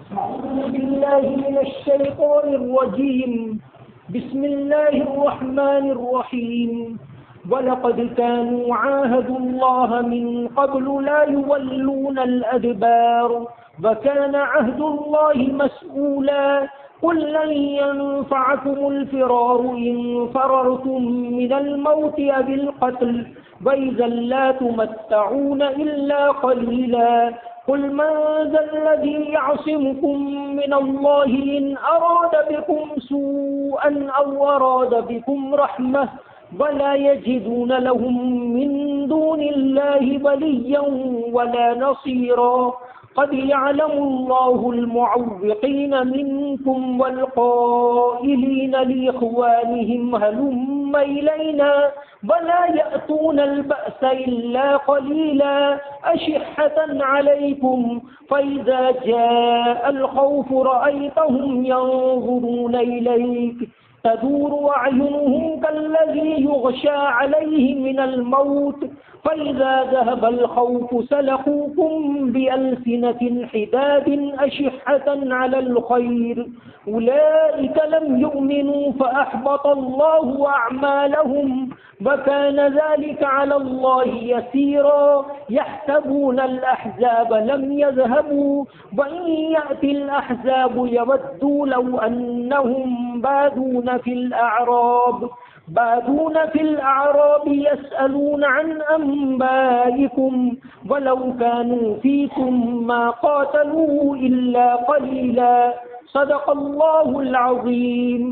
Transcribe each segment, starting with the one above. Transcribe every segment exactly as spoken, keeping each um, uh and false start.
أعوذ بالله من الشيطان الرجيم. بسم الله الرحمن الرحيم. وَلَقَدْ كَانُوا عَاهَدُوا اللَّهَ مِنْ قَبْلُ لَا يُوَلُّونَ الْأَدْبَارَ وَكَانَ عَهْدُ اللَّهِ مَسْئُولًا. قُلْ لَنْ يَنْفَعَكُمُ الْفِرَارُ إِنْ فَرَرْتُمْ مِنَ الْمَوْتِ أَوِ الْقَتْلِ وَإِذًا لَا تُمَتَّعُونَ إِلَّا قَلِيلًا. قُلْ مَنْ ذَا الَّذِي يَعْصِمُكُمْ مِنَ اللَّهِ إِنْ أَرَادَ بِكُمْ سُوءًا أَوْ أَرَادَ بِكُمْ رَحْمَةً وَلَا يَجِدُونَ لَهُم مِّن دُونِ اللَّهِ وَلِيًّا وَلَا نَصِيرًا. قَدْ يَعْلَمُ اللَّهُ الْمُعَوِّقِينَ مِنكُمْ وَالْقَائِلِينَ لِإِخْوَانِهِمْ هَلُمَّ إِلَيْنَا وَلَا يَأْتُونَ الْبَأْسَ إِلَّا قَلِيلًا أَشِحَّةً عَلَيْكُمْ فَإِذَا جَاءَ الْخَوْفُ رَأَيْتَهُمْ يَنظُرُونَ إِلَيْكَ تدور أعينهم كالذي يغشى عليه من الموت فإذا ذهب الخوف سلقوكم بألسنة حداد أشحة على الخير أولئك لم يؤمنوا فأحبط الله أعمالهم وكان ذلك على الله يسيرا. يحسبون الأحزاب لم يذهبوا وإن يأتي الأحزاب يودوا لو أنهم بادون في الأعراب بادون في الأعراب يسألون عن أنبائكم ولو كانوا فيكم ما قاتلوا إلا قليلا. صدق اللہ العظیم.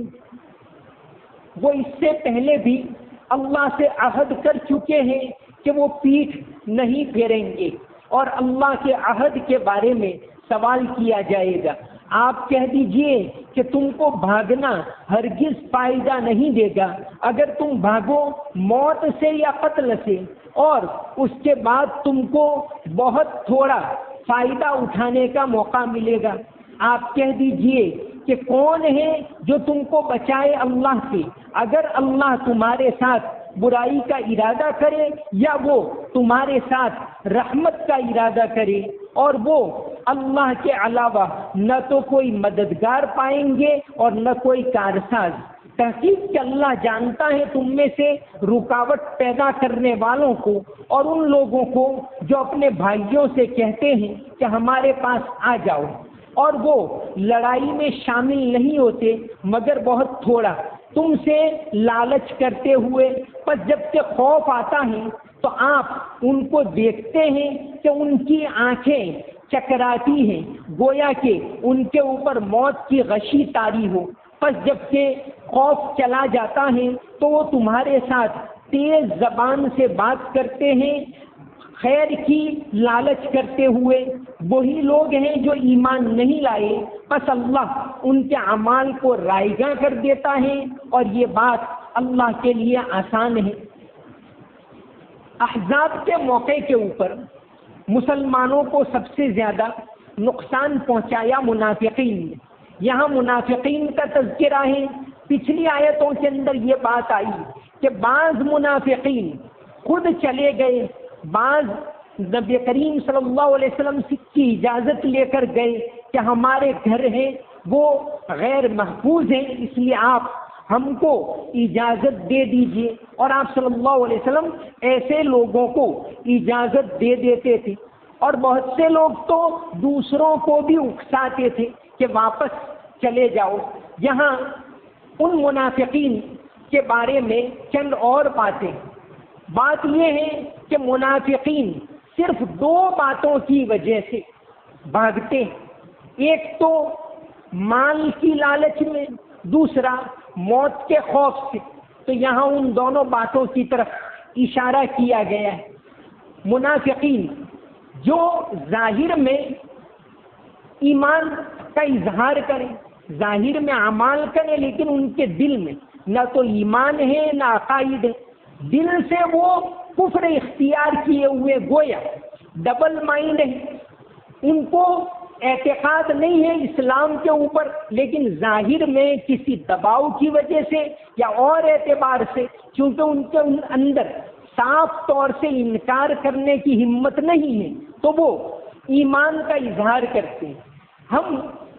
وہ اس سے پہلے بھی اللہ سے عہد کر چکے ہیں کہ وہ پیٹھ نہیں پھیریں گے اور اللہ کے عہد کے بارے میں سوال کیا جائے گا. آپ کہہ دیجئے کہ تم کو بھاگنا ہرگز فائدہ نہیں دے گا. اگر تم بھاگو موت سے یا قتل سے اور اس کے بعد تم کو بہت تھوڑا فائدہ اٹھانے کا موقع ملے گا. آپ کہہ دیجئے کہ کون ہے جو تم کو بچائے اللہ سے اگر اللہ تمہارے ساتھ برائی کا ارادہ کرے یا وہ تمہارے ساتھ رحمت کا ارادہ کرے. اور وہ اللہ کے علاوہ نہ تو کوئی مددگار پائیں گے اور نہ کوئی کارساز. تحقیق کہ اللہ جانتا ہے تم میں سے رکاوٹ پیدا کرنے والوں کو اور ان لوگوں کو جو اپنے بھائیوں سے کہتے ہیں کہ ہمارے پاس آ جاؤ اور وہ لڑائی میں شامل نہیں ہوتے مگر بہت تھوڑا تم سے لالچ کرتے ہوئے. پس جب سے خوف آتا ہے تو آپ ان کو دیکھتے ہیں کہ ان کی آنکھیں چکراتی ہیں گویا کہ ان کے اوپر موت کی غشی طاری ہو. پس جب کہ خوف چلا جاتا ہے تو وہ تمہارے ساتھ تیز زبان سے بات کرتے ہیں خیر کی لالچ کرتے ہوئے. وہی لوگ ہیں جو ایمان نہیں لائے پس اللہ ان کے اعمال کو رائیگاں کر دیتا ہے اور یہ بات اللہ کے لیے آسان ہے. احزاب کے موقع کے اوپر مسلمانوں کو سب سے زیادہ نقصان پہنچایا منافقین نے. یہاں منافقین کا تذکرہ ہے. پچھلی آیتوں کے اندر یہ بات آئی کہ بعض منافقین خود چلے گئے بعض نبی کریم صلی اللہ علیہ وسلم کی اجازت لے کر گئے کہ ہمارے گھر ہیں وہ غیر محفوظ ہیں اس لیے آپ ہم کو اجازت دے دیجئے. اور آپ صلی اللہ علیہ وسلم ایسے لوگوں کو اجازت دے دیتے تھے اور بہت سے لوگ تو دوسروں کو بھی اکساتے تھے کہ واپس چلے جاؤ. یہاں ان منافقین کے بارے میں چند اور باتیں. بات یہ ہے کہ منافقین صرف دو باتوں کی وجہ سے بھاگتے ہیں. ایک تو مال کی لالچ میں دوسرا موت کے خوف سے. تو یہاں ان دونوں باتوں کی طرف اشارہ کیا گیا ہے. منافقین جو ظاہر میں ایمان کا اظہار کریں ظاہر میں اعمال کریں لیکن ان کے دل میں نہ تو ایمان ہے نہ عقائد ہے. دل سے وہ کفر اختیار کیے ہوئے گویا ڈبل مائنڈ ہے. ان کو اعتقاد نہیں ہے اسلام کے اوپر لیکن ظاہر میں کسی دباؤ کی وجہ سے یا اور اعتبار سے چونکہ ان کے اندر صاف طور سے انکار کرنے کی ہمت نہیں ہے تو وہ ایمان کا اظہار کرتے ہیں. ہم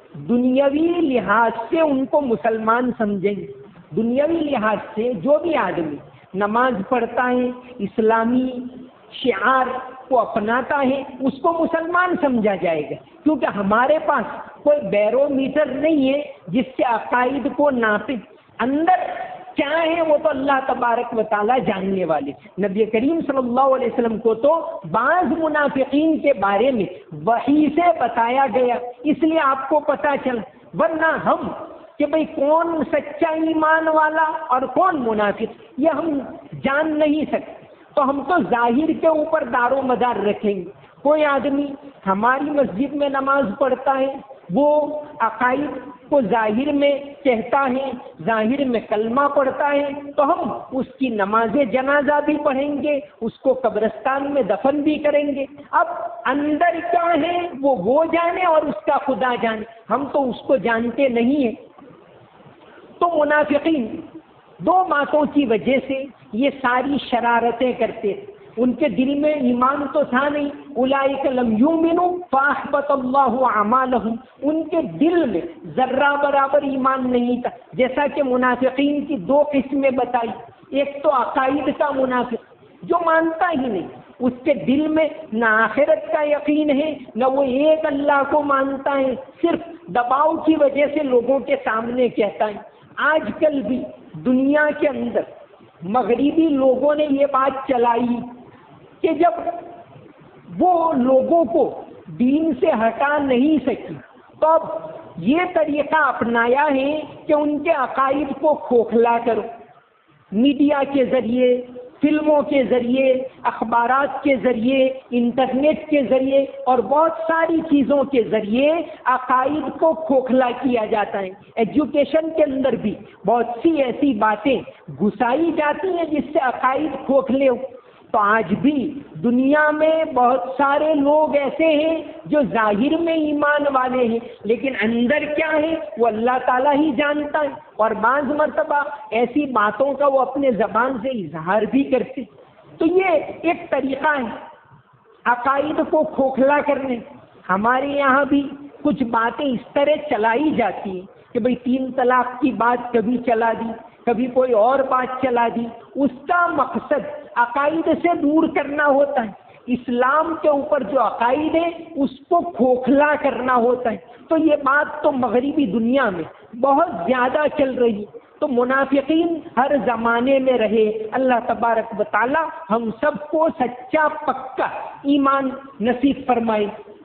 دنیاوی لحاظ سے ان کو مسلمان سمجھیں گے. دنیاوی لحاظ سے جو بھی آدمی نماز پڑھتا ہے، اسلامی شعار کو اپناتا ہے، اس کو مسلمان سمجھا جائے گا، کیونکہ ہمارے پاس کوئی بیرو میٹر نہیں ہے جس سے عقائد کو ناپے. اندر کیا ہے وہ تو اللہ تبارک و تعالیٰ جاننے والے. نبی کریم صلی اللہ علیہ وسلم کو تو بعض منافقین کے بارے میں وحی سے بتایا گیا، اس لیے آپ کو پتہ چلا. ورنہ ہم کہ بھئی کون سچا ایمان والا اور کون منافق یہ ہم جان نہیں سکتے، تو ہم تو ظاہر کے اوپر دار و مدار رکھیں گے. کوئی آدمی ہماری مسجد میں نماز پڑھتا ہے، وہ عقائد کو ظاہر میں کہتا ہے، ظاہر میں کلمہ پڑھتا ہے، تو ہم اس کی نماز جنازہ بھی پڑھیں گے، اس کو قبرستان میں دفن بھی کریں گے. اب اندر کیا ہے وہ وہ جانے اور اس کا خدا جانے، ہم تو اس کو جانتے نہیں ہیں. تو منافقین دو باتوں کی وجہ سے یہ ساری شرارتیں کرتے تھے. ان کے دل میں ایمان تو تھا نہیں، اولئک لم یؤمنوا فاحبط اللہ اعمالهم، ان کے دل میں ذرہ برابر ایمان نہیں تھا. جیسا کہ منافقین کی دو قسمیں بتائی، ایک تو عقائد کا منافق جو مانتا ہی نہیں، اس کے دل میں نہ آخرت کا یقین ہے، نہ وہ ایک اللہ کو مانتا ہے، صرف دباؤ کی وجہ سے لوگوں کے سامنے کہتا ہے. آج کل بھی دنیا کے اندر مغربی لوگوں نے یہ بات چلائی کہ جب وہ لوگوں کو دین سے ہٹا نہیں سکی تو اب یہ طریقہ اپنایا ہے کہ ان کے عقائد کو کھوکھلا کرو. میڈیا کے ذریعے، فلموں کے ذریعے، اخبارات کے ذریعے، انٹرنیٹ کے ذریعے اور بہت ساری چیزوں کے ذریعے عقائد کو کھوکھلا کیا جاتا ہے. ایجوکیشن کے اندر بھی بہت سی ایسی باتیں گھسائی جاتی ہیں جس سے عقائد کھوکھلے ہو. تو آج بھی دنیا میں بہت سارے لوگ ایسے ہیں جو ظاہر میں ایمان والے ہیں، لیکن اندر کیا ہے وہ اللہ تعالیٰ ہی جانتا ہے. اور بعض مرتبہ ایسی باتوں کا وہ اپنے زبان سے اظہار بھی کرتے. تو یہ ایک طریقہ ہے عقائد کو کھوکھلا کرنے. ہمارے یہاں بھی کچھ باتیں اس طرح چلائی جاتی ہیں کہ بھئی تین طلاق کی بات کبھی چلا دی، کبھی کوئی اور بات چلا دی. اس کا مقصد عقائد سے دور کرنا ہوتا ہے. اسلام کے اوپر جو عقائد ہے اس کو کھوکھلا کرنا ہوتا ہے. تو یہ بات تو مغربی دنیا میں بہت زیادہ چل رہی ہے. تو منافقین ہر زمانے میں رہے. اللہ تبارک و تعالی ہم سب کو سچا پکا ایمان نصیب فرمائے.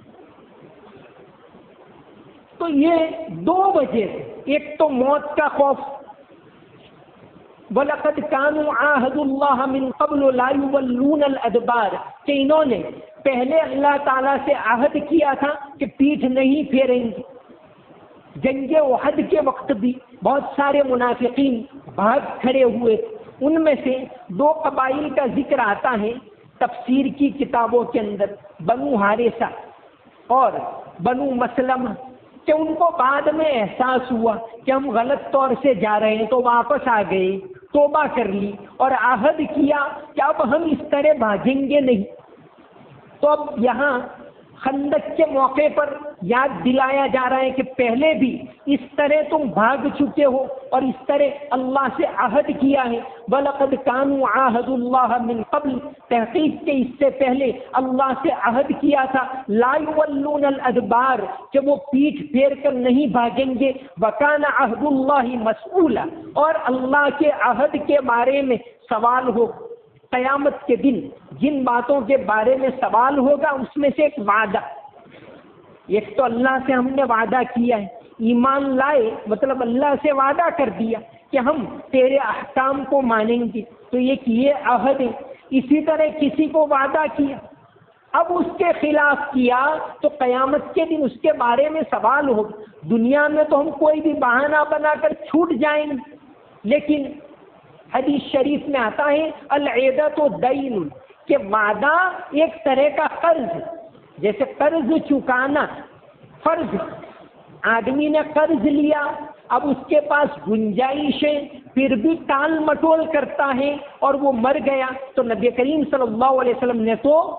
تو یہ دو وجہ سے، ایک تو موت کا خوف، وَلَقَدْ كَانُوا عَاهَدُوا اللَّهَ مِن قَبْلُ لَا يُوَلُّونَ الْأَدْبَارَ، کہ انہوں نے پہلے اللہ تعالیٰ سے عہد کیا تھا کہ پیٹھ نہیں پھیریں گے. جنگ احد کے وقت بھی بہت سارے منافقین بھاگ کھڑے ہوئے. ان میں سے دو قبائل کا ذکر آتا ہے تفسیر کی کتابوں کے اندر، بنو حارثہ اور بنو مسلمہ، کہ ان کو بعد میں احساس ہوا کہ ہم غلط طور سے جا رہے ہیں تو واپس آ گئے، توبہ کر لی اور عہد کیا کہ اب ہم اس طرح بھاگیں گے نہیں. تو اب یہاں خندق کے موقع پر یاد دلایا جا رہا ہے کہ پہلے بھی اس طرح تم بھاگ چکے ہو اور اس طرح اللہ سے عہد کیا ہے. وَلَقَدْ كَانُوا عَاهَدُوا اللَّهَ مِن قَبْلُ، تحقیق کے اس سے پہلے اللہ سے عہد کیا تھا لَا يُوَلُّونَ الْأَدْبَارَ، کہ وہ پیٹھ پھیر کر نہیں بھاگیں گے. وَكَانَ عَهْدُ اللَّهِ مَسْئُولًا، اور اللہ کے عہد کے بارے میں سوال ہو. قیامت کے دن جن باتوں کے بارے میں سوال ہوگا اس میں سے ایک وعدہ. ایک تو اللہ سے ہم نے وعدہ کیا ہے، ایمان لائے مطلب اللہ سے وعدہ کر دیا کہ ہم تیرے احکام کو مانیں گے، تو یہ یہ عہد ہے. اسی طرح کسی کو وعدہ کیا، اب اس کے خلاف کیا تو قیامت کے دن اس کے بارے میں سوال ہوگا. دنیا میں تو ہم کوئی بھی بہانہ بنا کر چھوٹ جائیں گے، لیکن حدیث شریف میں آتا ہے العیدۃ دین، کہ وعدہ ایک طرح کا قرض ہے. جیسے قرض چکانا فرض، آدمی نے قرض لیا، اب اس کے پاس گنجائش ہے پھر بھی ٹال مٹول کرتا ہے اور وہ مر گیا، تو نبی کریم صلی اللہ علیہ وسلم نے تو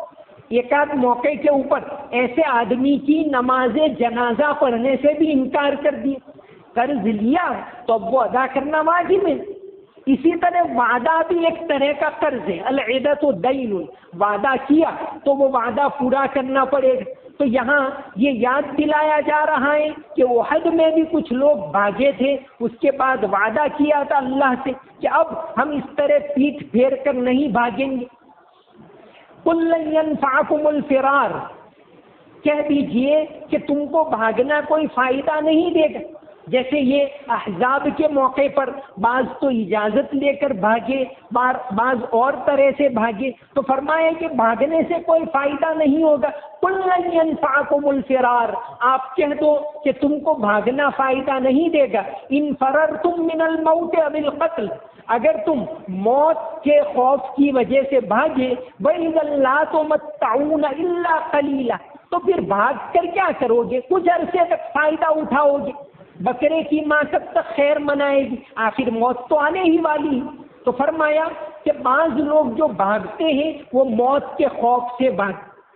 ایک آدھ موقع کے اوپر ایسے آدمی کی نماز جنازہ پڑھنے سے بھی انکار کر دیا. قرض لیا تو اب وہ ادا کرنا واجب ہے. اسی طرح وعدہ بھی ایک طرح کا قرض ہے. العدۃ دین، وعدہ کیا تو وہ وعدہ پورا کرنا پڑے گا. تو یہاں یہ یاد دلایا جا رہا ہے کہ احد میں بھی کچھ لوگ بھاگے تھے، اس کے بعد وعدہ کیا تھا اللہ سے کہ اب ہم اس طرح پیٹھ پھیر کر نہیں بھاگیں گے. قل لن ينفعكم الفرار، کہہ دیجئے کہ تم کو بھاگنا کوئی فائدہ نہیں دے گا. جیسے یہ احزاب کے موقع پر بعض تو اجازت لے کر بھاگے، بعض اور طرح سے بھاگے، تو فرمایا کہ بھاگنے سے کوئی فائدہ نہیں ہوگا. قل لن ينفعكم الفرار، آپ کہہ دو کہ تم کو بھاگنا فائدہ نہیں دے گا. ان فررتم من الموت او القتل، اگر تم موت کے خوف کی وجہ سے بھاگے، وَإِذًا لَا تُمَتَّعُونَ إِلَّا قَلِيلًا، تو پھر بھاگ کر کیا کرو گے؟ کچھ عرصے تک فائدہ اٹھاؤ گے. بکرے کی ماں کب تک خیر منائے گی؟ آخر موت تو آنے ہی والی. تو فرمایا کہ بعض لوگ جو بھاگتے ہیں وہ موت کے خوف سے بھاگ.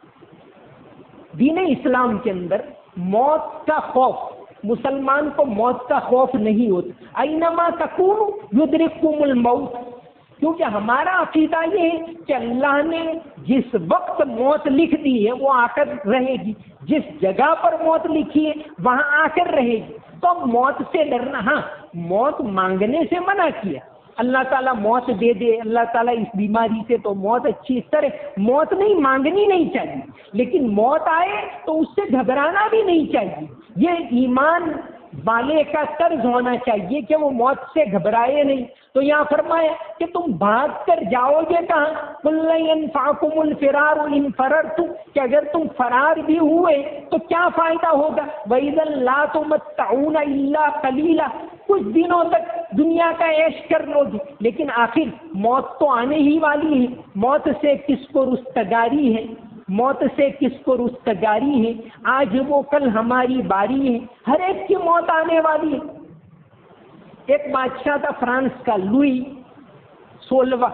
دین اسلام کے اندر موت کا خوف، مسلمان کو موت کا خوف نہیں ہوتا. اینما تکونوا یدرککم الموت، کیونکہ ہمارا عقیدہ یہ ہے کہ اللہ نے جس وقت موت لکھ دی ہے وہ آ کر رہے گی، جس جگہ پر موت لکھی ہے وہاں آ کر رہے گی. تو موت سے ڈرنا، ہاں موت مانگنے سے منع کیا. اللہ تعالیٰ موت دے دے، اللہ تعالیٰ اس بیماری سے تو موت اچھی، اس طرح موت نہیں مانگنی نہیں چاہیے، لیکن موت آئے تو اس سے گھبرانا بھی نہیں چاہیے. یہ ایمان والے کا طرز ہونا چاہیے کہ وہ موت سے گھبرائے نہیں. تو یہاں فرمایا کہ تم بھاگ کر جاؤ گے کہاں؟ قُل لَن يَنفَعَكُمُ الْفِرَارُ إِن فَرَرْتُمْ، کہ اگر تم فرار بھی ہوئے تو کیا فائدہ ہوگا؟ وَإِذًا لَا تُمَتَّعُونَ إِلَّا قَلِيلًا، کچھ دنوں تک دنیا کا عیش کر لو گے، لیکن آخر موت تو آنے ہی والی ہے. موت سے کس کو رستگاری ہے؟ موت سے کس کو رستگاری ہے؟ آج وہ کل ہماری باری ہے، ہر ایک کی موت آنے والی ہے. ایک بادشاہ تھا فرانس کا، لوئی سولہواں.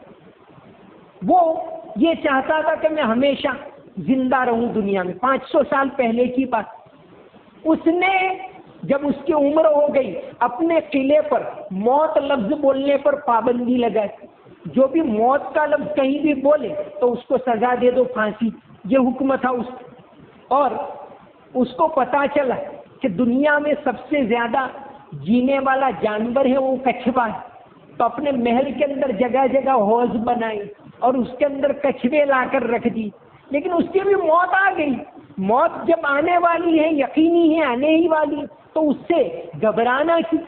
وہ یہ چاہتا تھا کہ میں ہمیشہ زندہ رہوں دنیا میں. پانچ سو سال پہلے کی بات. اس نے جب اس کی عمر ہو گئی اپنے قلعے پر موت لفظ بولنے پر پابندی لگائی. جو بھی موت کا لفظ کہیں بھی بولے تو اس کو سزا دے دو، پھانسی. یہ حکم تھا اس کا. اور اس کو پتا چلا کہ دنیا میں سب سے زیادہ جینے والا جانور ہے وہ کچھوا ہے. تو اپنے محل کے اندر جگہ جگہ حوض بنائی اور اس کے اندر کچھوے لا کر رکھ دی. لیکن اس کی بھی موت آ گئی. موت جب آنے والی ہے، یقینی ہے آنے ہی والی، تو اس سے گھبرانا کیوں؟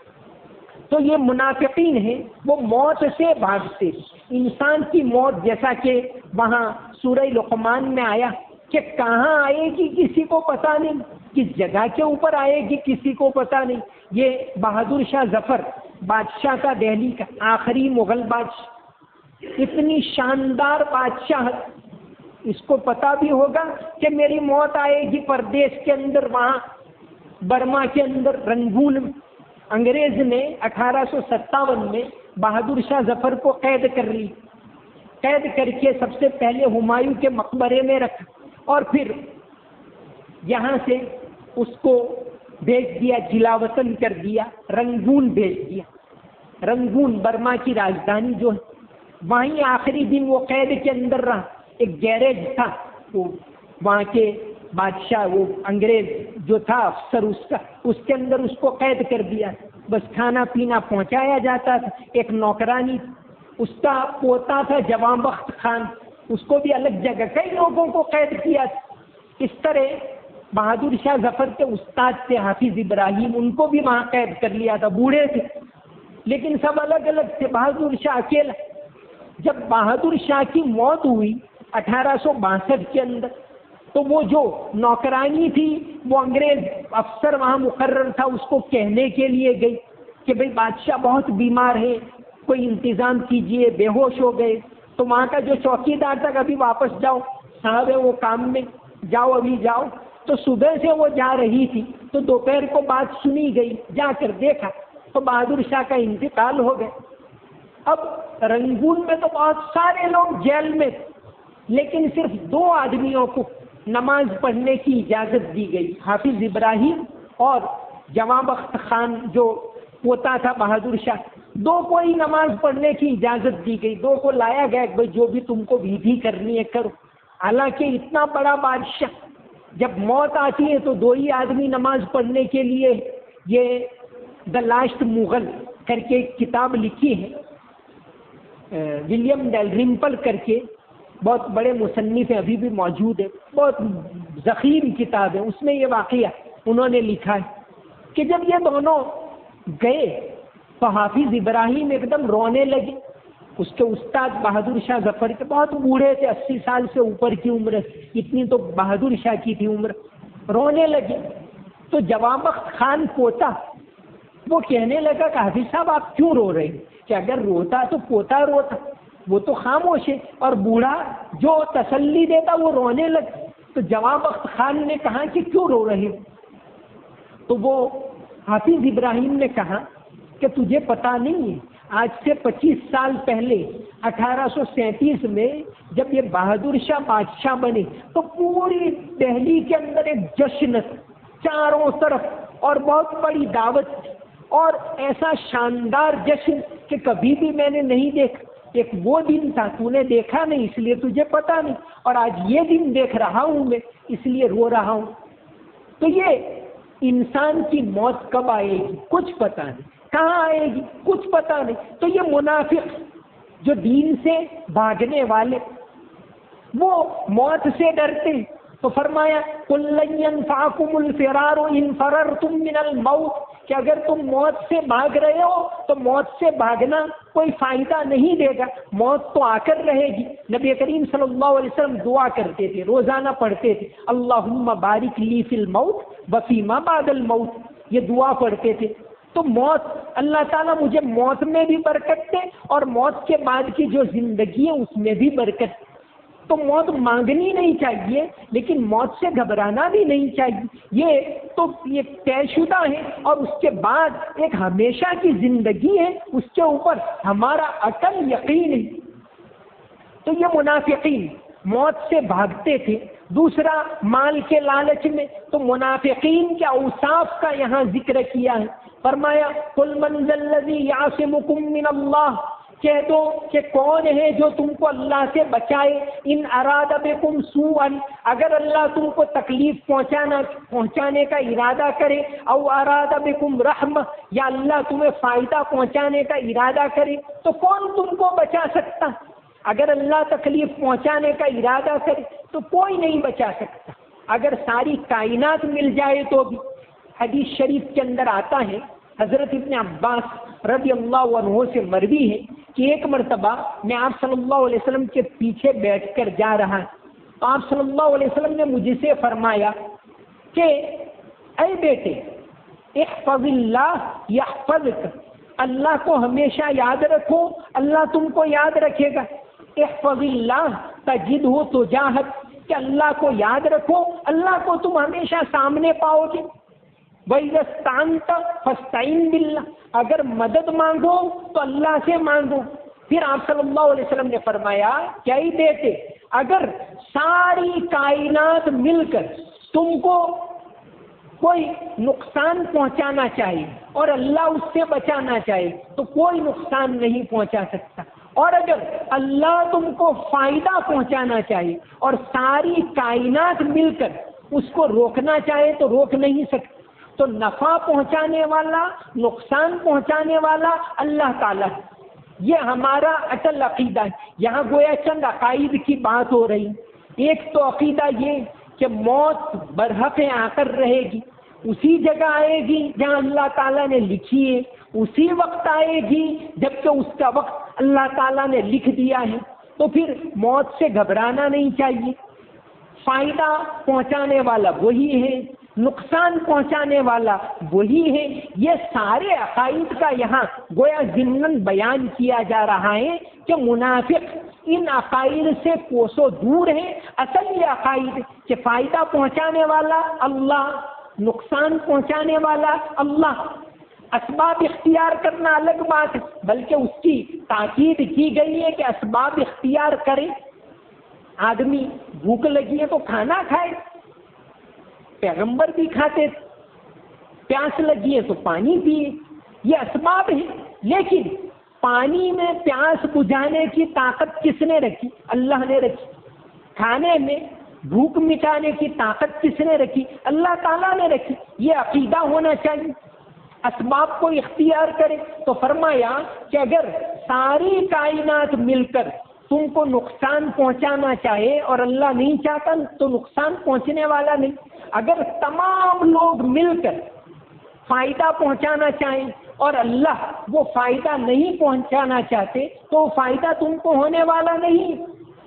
تو یہ منافقین ہیں، وہ موت سے بھاگتے. انسان کی موت جیسا کہ وہاں سورہ لقمان میں آیا کہ کہاں آئے گی کسی کو پتہ نہیں، کس جگہ کے اوپر آئے گی کسی کو پتہ نہیں. یہ بہادر شاہ ظفر بادشاہ کا، دہلی کا آخری مغل بادشاہ، اتنی شاندار بادشاہ، اس کو پتا بھی ہوگا کہ میری موت آئے گی پردیش کے اندر، وہاں برما کے اندر رنگون. انگریز نے اٹھارہ سو ستاون میں بہادر شاہ ظفر کو قید کر لی. قید کر کے سب سے پہلے ہمایوں کے مقبرے میں رکھا اور پھر یہاں سے اس کو بھیج دیا، جلا وطن کر دیا، رنگون بھیج دیا. رنگون برما کی راجدھانی جو ہے، وہیں آخری دن وہ قید کے اندر رہا. ایک گیریج تھا، وہ وہاں کے بادشاہ، وہ انگریز جو تھا افسر اس کا، اس کے اندر اس کو قید کر دیا. بس کھانا پینا پہنچایا جاتا تھا. ایک نوکرانی، اس کا پوتا تھا جواں بخت خان، اس کو بھی الگ جگہ، کئی لوگوں کو قید کیا تھا. اس طرح بہادر شاہ ظفر کے استاد تھے حافظ ابراہیم، ان کو بھی وہاں قید کر لیا تھا. بوڑھے تھے لیکن سب الگ الگ تھے. بہادر شاہ اکیلا. جب بہادر شاہ کی موت ہوئی اٹھارہ سو باسٹھ کے اندر، تو وہ جو نوکرانی تھی، وہ انگریز افسر وہاں مقرر تھا، اس کو کہنے کے لیے گئی کہ بھئی بادشاہ بہت بیمار ہے، کوئی انتظام کیجئے، بے ہوش ہو گئے. تو وہاں کا جو چوکیدار تھا کہ ابھی واپس جاؤ، صاحب ہے وہ کام میں، جاؤ ابھی جاؤ. تو صبح سے وہ جا رہی تھی تو دوپہر کو بات سنی گئی. جا کر دیکھا تو بہادر شاہ کا انتقال ہو گیا. اب رنگون میں تو بہت سارے لوگ جیل میں تھے. لیکن صرف دو آدمیوں کو نماز پڑھنے کی اجازت دی گئی، حافظ ابراہیم اور جواں بخت خان جو پوتا تھا بہادر شاہ، دو کو ہی نماز پڑھنے کی اجازت دی گئی، دو کو لایا گیا کہ بھائی جو بھی تم کو ویدھی کرنی ہے کرو۔ حالانکہ اتنا بڑا بادشاہ جب موت آتی ہے تو دو ہی آدمی نماز پڑھنے کے لیے، یہ دا لاسٹ مغل کر کے ایک کتاب لکھی ہے ولیم ڈیلرمپل کر کے، بہت بڑے مصنف ہیں، ابھی بھی موجود ہے، بہت ضخیم کتاب ہے، اس میں یہ واقعہ انہوں نے لکھا ہے کہ جب یہ دونوں گئے تو حافظ ابراہیم ایک دم رونے لگے، اس کے استاد بہادر شاہ ظفر کے بہت بوڑھے تھے، اسی سال سے اوپر کی عمر، اتنی تو بہادر شاہ کی تھی عمر، رونے لگے۔ تو جواں بخت خان پوتا وہ کہنے لگا کہ حافظ صاحب آپ کیوں رو رہے ہیں؟ کہ اگر روتا تو پوتا روتا، وہ تو خاموش ہے، اور بوڑھا جو تسلی دیتا وہ رونے لگا۔ تو جواں بخت خان نے کہا کہ کیوں رو رہے ہو؟ تو وہ حافظ ابراہیم نے کہا کہ تجھے پتا نہیں ہے، آج سے پچیس سال پہلے اٹھارہ سو سینتیس میں جب یہ بہادر شاہ بادشاہ بنے تو پوری دہلی کے اندر ایک جشن تھا، چاروں طرف، اور بہت بڑی دعوت تھی، اور ایسا شاندار جشن کہ کبھی بھی میں نے نہیں دیکھا۔ ایک وہ دن تھا، تو نے دیکھا نہیں اس لیے تجھے پتا نہیں، اور آج یہ دن دیکھ رہا ہوں میں اس لیے رو رہا ہوں۔ تو یہ انسان کی موت کب آئے گی کچھ پتا نہیں، کہاں آئے گی کچھ پتا نہیں۔ تو یہ منافق جو دین سے بھاگنے والے وہ موت سے ڈرتے ہیں، تو فرمایا قُل لَن يَنفَعَكُمُ الْفِرَارُ إِن فَرَرْتُم مِّنَ الْمَوْتِ، کہ اگر تم موت سے بھاگ رہے ہو تو موت سے بھاگنا کوئی فائدہ نہیں دے گا، موت تو آ کر رہے گی۔ نبی کریم صلی اللہ علیہ وسلم دعا کرتے تھے، روزانہ پڑھتے تھے، اللہم بارک لی فی الموت وفی ما بعد الموت، یہ دعا پڑھتے تھے۔ تو موت، اللہ تعالیٰ مجھے موت میں بھی برکت دے اور موت کے بعد کی جو زندگی ہے اس میں بھی برکت دے۔ تو موت مانگنی نہیں چاہیے، لیکن موت سے گھبرانا بھی نہیں چاہیے، یہ تو یہ طے شدہ ہے، اور اس کے بعد ایک ہمیشہ کی زندگی ہے، اس کے اوپر ہمارا اٹل یقین ہے۔ تو یہ منافقین موت سے بھاگتے تھے۔ دوسرا مال کے لالچ میں، تو منافقین کے اوصاف کا یہاں ذکر کیا ہے، فرمایا قُلْ مَنْ ذَا الَّذِي يَعْصِمُكُم مِّنَ اللَّهِ، کہہ دو کہ کون ہے جو تم کو اللہ سے بچائے، ان اراد بکم سوءا، اگر اللہ تم کو تکلیف پہنچانا پہنچانے کا ارادہ کرے، او اراد بکم رحمہ، یا اللہ تمہیں فائدہ پہنچانے کا ارادہ کرے، تو کون تم کو بچا سکتا؟ اگر اللہ تکلیف پہنچانے کا ارادہ کرے تو کوئی نہیں بچا سکتا، اگر ساری کائنات مل جائے تو بھی۔ حدیث شریف کے اندر آتا ہے، حضرت ابن عباس رضی اللہ عنہ سے مروی ہے کہ ایک مرتبہ میں آپ صلی اللہ علیہ وسلم کے پیچھے بیٹھ کر جا رہا تو آپ صلی اللہ علیہ وسلم نے مجھ سے فرمایا کہ اے بیٹے، احفظ اللہ یحفظک، اللہ کو ہمیشہ یاد رکھو، اللہ تم کو یاد رکھے گا۔ احفظ اللہ تجدہ تجاہک، کہ اللہ کو یاد رکھو، اللہ کو تم ہمیشہ سامنے پاؤ گے۔ وَإِذَا اسْتَعَنْتَ فَاسْتَعِنْ بِاللَّهِ، اگر مدد مانگو تو اللہ سے مانگو۔ پھر آپ صلی اللہ علیہ وسلم نے فرمایا کیا ہی بیٹے، اگر ساری کائنات مل کر تم کو کوئی نقصان پہنچانا چاہیے اور اللہ اس سے بچانا چاہے تو کوئی نقصان نہیں پہنچا سکتا، اور اگر اللہ تم کو فائدہ پہنچانا چاہے اور ساری کائنات مل کر اس کو روکنا چاہے تو روک نہیں سکتا۔ تو نفع پہنچانے والا، نقصان پہنچانے والا اللہ تعالیٰ ہے، یہ ہمارا اٹل عقیدہ ہے۔ یہاں گویا چند عقائد کی بات ہو رہی، ایک تو عقیدہ یہ کہ موت برحق آ کر رہے گی، اسی جگہ آئے گی جہاں اللہ تعالیٰ نے لکھی ہے، اسی وقت آئے گی جب کہ اس کا وقت اللہ تعالیٰ نے لکھ دیا ہے۔ تو پھر موت سے گھبرانا نہیں چاہیے، فائدہ پہنچانے والا وہی ہے، نقصان پہنچانے والا وہی ہے۔ یہ سارے عقائد کا یہاں گویا ضمناً بیان کیا جا رہا ہے کہ منافق ان عقائد سے کوسوں دور ہیں۔ اصل یہ عقائد کہ فائدہ پہنچانے والا اللہ، نقصان پہنچانے والا اللہ، اسباب اختیار کرنا الگ بات ہے، بلکہ اس کی تاکید کی گئی ہے کہ اسباب اختیار کریں۔ آدمی بھوک لگی ہے تو کھانا کھائے، پیغمبر بھی کھاتے تھے، پیاس لگی ہے تو پانی پیے، یہ اسباب ہیں. لیکن پانی میں پیاس بجھانے کی طاقت کس نے رکھی؟ اللہ نے رکھی. کھانے میں بھوک مٹانے کی طاقت کس نے رکھی؟ اللہ تعالیٰ نے رکھی. یہ عقیدہ ہونا چاہیے. اسباب کو اختیار کرے. تو فرمایا کہ اگر ساری کائنات مل کر تم کو نقصان پہنچانا چاہے اور اللہ نہیں چاہتا تو نقصان پہنچنے والا نہیں. اگر تمام لوگ مل کر فائدہ پہنچانا چاہیں اور اللہ وہ فائدہ نہیں پہنچانا چاہتے تو فائدہ تم کو ہونے والا نہیں.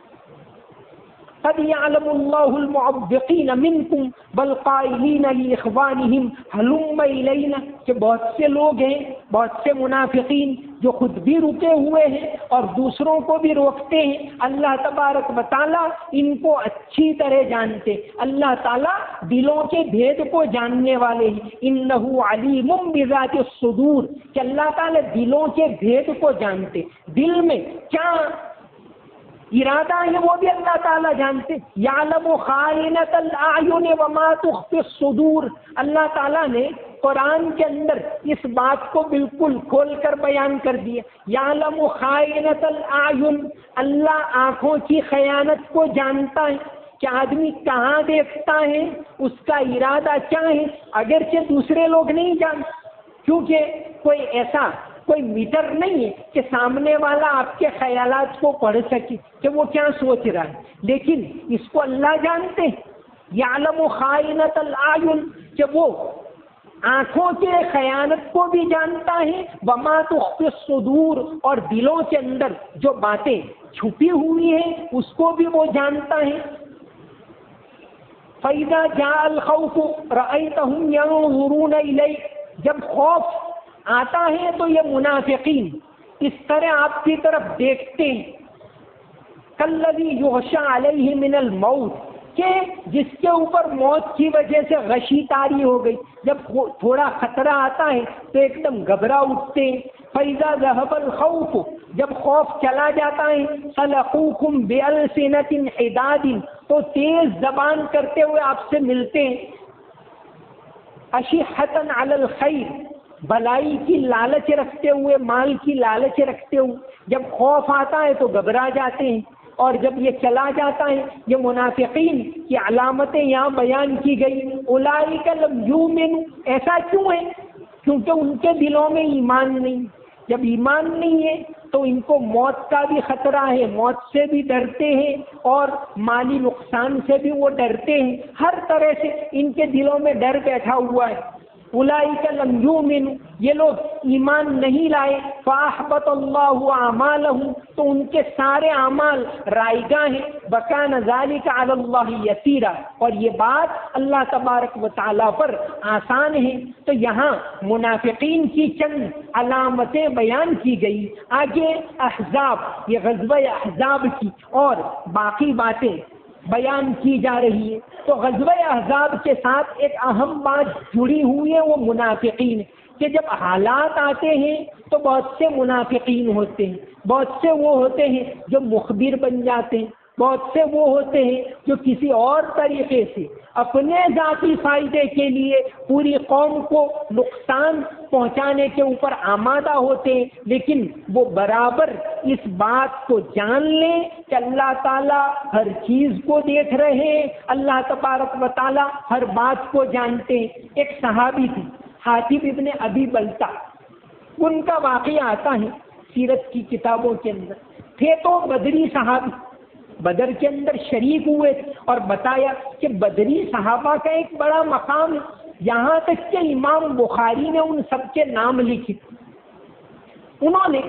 قد يعلم الله المعوقين منكم والقائلين لإخوانهم هلم إلينا، کہ بہت سے لوگ ہیں، بہت سے منافقین جو خود بھی رکے ہوئے ہیں اور دوسروں کو بھی روکتے ہیں. اللہ تبارک و تعالیٰ ان کو اچھی طرح جانتے. اللہ تعالیٰ دلوں کے بھید کو جاننے والے ہیں. انه علیم بذات الصدور، کہ اللہ تعالیٰ دلوں کے بھید کو جانتے. دل میں کیا ارادہ ہے وہ بھی اللہ تعالیٰ جانتے. یعلم خائنۃ الاعین وما تخفی الصدور، اللہ تعالیٰ نے قرآن کے اندر اس بات کو بالکل کھول کر بیان کر دیا. یعلم خائنۃ الاعین، اللہ آنکھوں کی خیانت کو جانتا ہے کہ آدمی کہاں دیکھتا ہے، اس کا ارادہ کیا ہے، اگرچہ دوسرے لوگ نہیں جانتے، کیونکہ کوئی ایسا کوئی میٹر نہیں ہے کہ سامنے والا آپ کے خیالات کو پڑھ سکے کہ وہ کیا سوچ رہا ہے، لیکن اس کو اللہ جانتے ہیں. یعلم خائنۃ الاعین، کہ وہ آنکھوں کے خیانت کو بھی جانتا ہے. وما تخفی الصدور، اور دلوں کے اندر جو باتیں چھپی ہوئی ہیں اس کو بھی وہ جانتا ہے. فَإِذَا جَاءَ الْخَوْفُ رَأَيْتَهُمْ يَنظُرُونَ إِلَيْكَ، جب خوف آتا ہے تو یہ منافقین اس طرح آپ کی طرف دیکھتے ہیں. کالذی یغشی علیہ من الموت، کہ جس کے اوپر موت کی وجہ سے غشی طاری ہو گئی. جب تھوڑا خطرہ آتا ہے تو ایک دم گھبرا اٹھتے ہیں. فَإِذَا ذَهَبَ الْخَوْفُ، جب خوف چلا جاتا ہے، سَلَقُوكُمْ بِأَلْسِنَةٍ حِدَادٍ، تو تیز زبان کرتے ہوئے آپ سے ملتے ہیں. أَشِحَّةً عَلَى الْخَيْرِ، بھلائی کی لالچ رکھتے ہوئے، مال کی لالچ رکھتے ہوئے. جب خوف آتا ہے تو گھبرا جاتے ہیں، اور جب یہ چلا جاتا ہے. یہ منافقین کی علامتیں یہاں بیان کی گئی. اولئک لم یؤمنوا، ایسا کیوں ہے؟ کیونکہ ان کے دلوں میں ایمان نہیں. جب ایمان نہیں ہے تو ان کو موت کا بھی خطرہ ہے، موت سے بھی ڈرتے ہیں اور مالی نقصان سے بھی وہ ڈرتے ہیں. ہر طرح سے ان کے دلوں میں ڈر بیٹھا ہوا ہے. اولئک لم یؤمنوا، یہ لوگ ایمان نہیں لائے. فاحبط اللہ اعمالهم، تو ان کے سارے اعمال رائگاں ہیں. وکان ذلک علی اللہ یسیرا، اور یہ بات اللہ تبارک و تعالیٰ پر آسان ہے. تو یہاں منافقین کی چند علامتیں بیان کی گئی. آگے احزاب، یہ غزوہ احزاب کی اور باقی باتیں بیان کی جا رہی ہے. تو غزوہ احزاب کے ساتھ ایک اہم بات جڑی ہوئی ہے، وہ منافقین، کہ جب حالات آتے ہیں تو بہت سے منافقین ہوتے ہیں. بہت سے وہ ہوتے ہیں جو مخبر بن جاتے ہیں، بہت سے وہ ہوتے ہیں جو کسی اور طریقے سے اپنے ذاتی فائدے کے لیے پوری قوم کو نقصان پہنچانے کے اوپر آمادہ ہوتے ہیں. لیکن وہ برابر اس بات کو جان لیں کہ اللہ تعالیٰ ہر چیز کو دیکھ رہے ہیں، اللہ تبارک و تعالیٰ ہر بات کو جانتے ہیں. ایک صحابی تھی حاتب ابن ابی بلتع، ان کا واقعہ آتا ہے سیرت کی کتابوں کے اندر. تھے تو بدری صحابی، بدر کے اندر شریک ہوئے اور بتایا کہ بدری صحابہ کا ایک بڑا مقام ہے، یہاں تک کہ امام بخاری نے ان سب کے نام لکھے. انہوں نے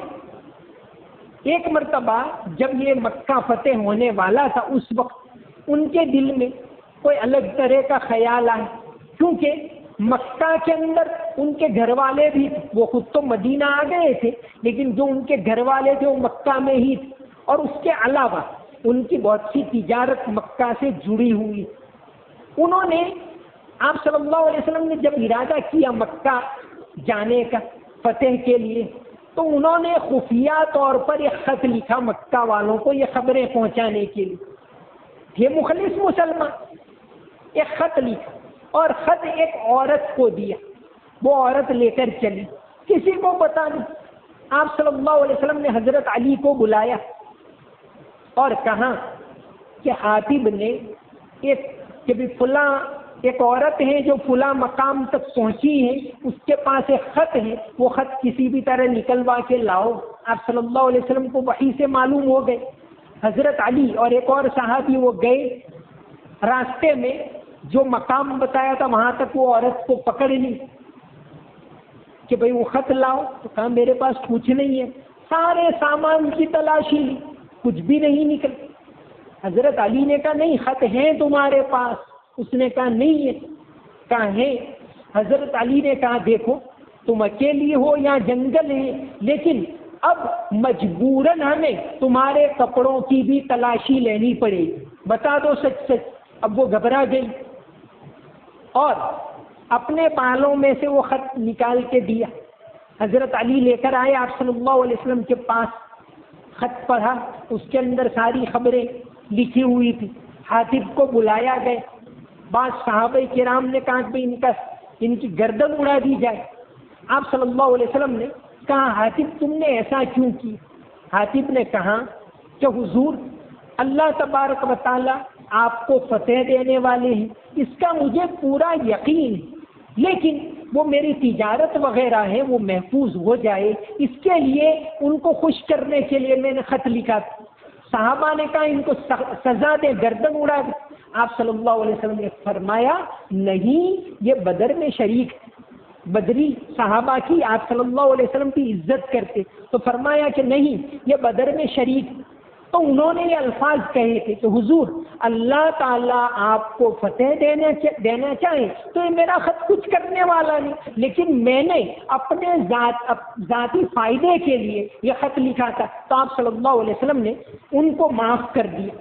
ایک مرتبہ جب یہ مکہ فتح ہونے والا تھا، اس وقت ان کے دل میں کوئی الگ طرح کا خیال آیا، کیونکہ مکہ کے اندر ان کے گھر والے بھی تھے. وہ خود تو مدینہ آ گئے تھے لیکن جو ان کے گھر والے تھے وہ مکہ میں ہی تھے، اور اس کے علاوہ ان کی بہت سی تجارت مکہ سے جڑی ہوئی. انہوں نے آپ صلی اللہ علیہ وسلم نے جب ارادہ کیا مکہ جانے کا فتح کے لیے، تو انہوں نے خفیہ طور پر ایک خط لکھا مکہ والوں کو یہ خبریں پہنچانے کے لیے. یہ مخلص مسلمان ایک خط لکھا اور خط ایک عورت کو دیا، وہ عورت لے کر چلی، کسی کو پتا نہیں۔ آپ صلی اللہ علیہ وسلم نے حضرت علی کو بلایا اور کہا کہ حاتب نے ایک کہ بھی فلاں ایک عورت ہے جو فلاں مقام تک پہنچی ہے، اس کے پاس ایک خط ہے، وہ خط کسی بھی طرح نکلوا کے لاؤ۔ آپ صلی اللہ علیہ وسلم کو وحی سے معلوم ہو گئے۔ حضرت علی اور ایک اور صحابی وہ گئے، راستے میں جو مقام بتایا تھا وہاں تک وہ عورت کو پکڑ لی کہ بھئی وہ خط لاؤ، تو کہا میرے پاس کچھ نہیں ہے۔ سارے سامان کی تلاشی لی، کچھ بھی نہیں نکل۔ حضرت علی نے کہا نہیں خط ہے تمہارے پاس؟ اس نے کہا نہیں ہے۔ کہا ہے۔ حضرت علی نے کہا دیکھو تم اکیلی ہو یا جنگل ہے، لیکن اب مجبوراً ہمیں تمہارے کپڑوں کی بھی تلاشی لینی پڑے گی، بتا دو سچ سچ۔ اب وہ گھبرا گئی اور اپنے بالوں میں سے وہ خط نکال کے دیا۔ حضرت علی لے کر آئے آپ صلی اللہ علیہ وسلم کے پاس، خط پڑھا، اس کے اندر ساری خبریں لکھی ہوئی تھی۔ حاتب کو بلایا گئے، بعض صحابہ کرام نے کہا کہ ان کا ان کی گردن اڑا دی جائے۔ آپ صلی اللہ علیہ وسلم نے کہا حاتب تم نے ایسا کیوں کی؟ حاتب نے کہا کہ حضور اللہ تبارک و تعالی آپ کو فتح دینے والے ہیں، اس کا مجھے پورا یقین ہے، لیکن وہ میری تجارت وغیرہ ہے وہ محفوظ ہو جائے، اس کے لیے ان کو خوش کرنے کے لیے میں نے خط لکھا تھا۔ صحابہ نے کہا ان کو سزا دے، گردن اڑا دے۔ آپ صلی اللہ علیہ وسلم نے فرمایا نہیں، یہ بدر میں شریک بدری صحابہ کی آپ صلی اللہ علیہ وسلم کی عزت کرتے، تو فرمایا کہ نہیں یہ بدر میں شریک۔ تو انہوں نے یہ الفاظ کہے تھے کہ حضور اللہ تعالیٰ آپ کو فتح دینا دینا چاہیں تو یہ میرا خط کچھ کرنے والا نہیں، لیکن میں نے اپنے ذات ذاتی فائدے کے لیے یہ خط لکھا تھا۔ تو آپ صلی اللہ علیہ وسلم نے ان کو معاف کر دیا۔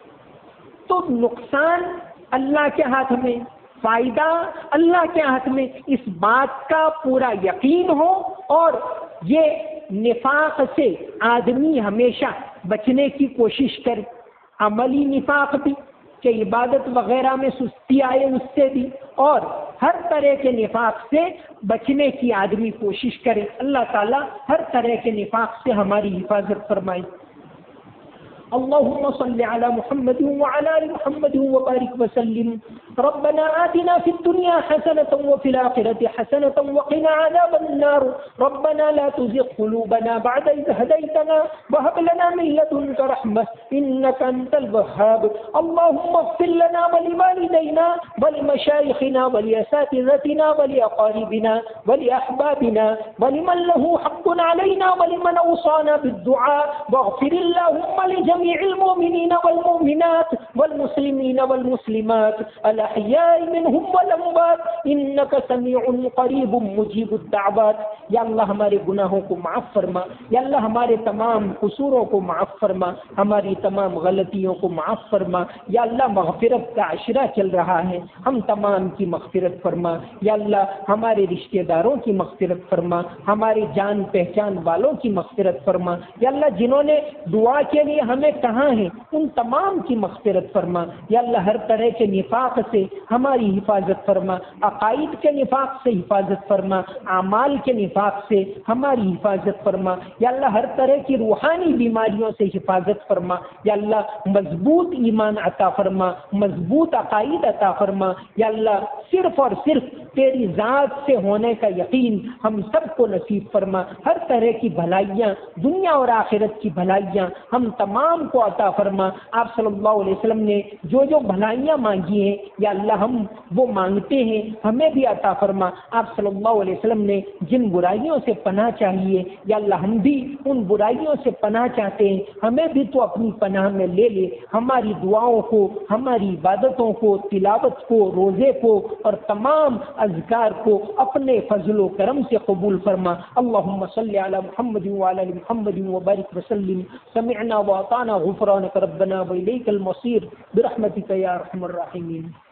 تو نقصان اللہ کے ہاتھ میں، فائدہ اللہ کے ہاتھ میں، اس بات کا پورا یقین ہو، اور یہ نفاق سے آدمی ہمیشہ بچنے کی کوشش کرے، عملی نفاق بھی کہ عبادت وغیرہ میں سستی آئے اس سے بھی، اور ہر طرح کے نفاق سے بچنے کی آدمی کوشش کرے۔ اللہ تعالیٰ ہر طرح کے نفاق سے ہماری حفاظت فرمائے۔ اللهم صل على محمد وعلى آل محمد وبارك وسلم. ربنا آتنا في الدنيا حسنة وفي الآخرة حسنة وقنا عذاب النار. ربنا لا تزغ قلوبنا بعد إذ هديتنا وهب لنا من لدنك رحمة إنك أنت الوهاب. اللهم اغفر لنا ولوالدينا ولمشايخنا ولأساتذتنا ولأقاربنا ولأحبابنا ولمن له حق علينا ولمن أوصانا بالدعاء. واغفر اللهم لجميع المؤمنين والمؤمنات والمسلمين والمسلمات الأحياء منهم والأموات إنك سميع قريب مجيب الدعوات. یا اللہ ہمارے گناہوں کو معاف فرما، یا اللہ ہمارے تمام قصوروں کو معاف فرما، ہماری تمام غلطیوں کو معاف فرما. یا اللہ مغفرت کا عشرہ چل رہا ہے، ہم تمام کی مغفرت فرما. یا اللہ ہمارے رشتہ داروں کی مغفرت فرما، ہمارے جان پہچان والوں کی مغفرت فرما. یا اللہ جنہوں نے دعا کے لیے ہمیں کہاں ہیں ان تمام کی مغفرت فرما. یا اللہ ہر طرح کے نفاق سے ہماری حفاظت فرما، عقائد کے نفاق سے حفاظت فرما، اعمال کے نفاق سے ہماری حفاظت فرما. یا اللہ ہر طرح کی روحانی بیماریوں سے حفاظت فرما. یا اللہ مضبوط ایمان عطا فرما، مضبوط عقائد عطا فرما. یا اللہ صرف اور صرف تیری ذات سے ہونے کا یقین ہم سب کو نصیب فرما. ہر طرح کی بھلائیاں، دنیا اور آخرت کی بھلائیاں ہم تمام کو عطا فرما. آپ صلی اللہ علیہ وسلم نے جو جو بھلائیاں مانگی ہیں یا اللہ ہم وہ مانگتے ہیں، ہمیں بھی عطا فرما. آپ صلی اللہ علیہ وسلم نے جن برائیوں سے پناہ چاہیے یا اللہ ہم بھی ان برائیوں سے پناہ چاہتے ہیں، ہمیں بھی تو اپنی پناہ میں لے لے. ہماری دعاؤں کو، ہماری عبادتوں کو، تلاوت کو، روزے کو اور تمام اذکار کو اپنے فضل و کرم سے قبول فرما. اللہم صلی علی محمد وعلی آل محمد وبارک وسلم. سمعنا واطعنا غفرانک ربنا والیک المصیر برحمتک یا ارحم الراحمین.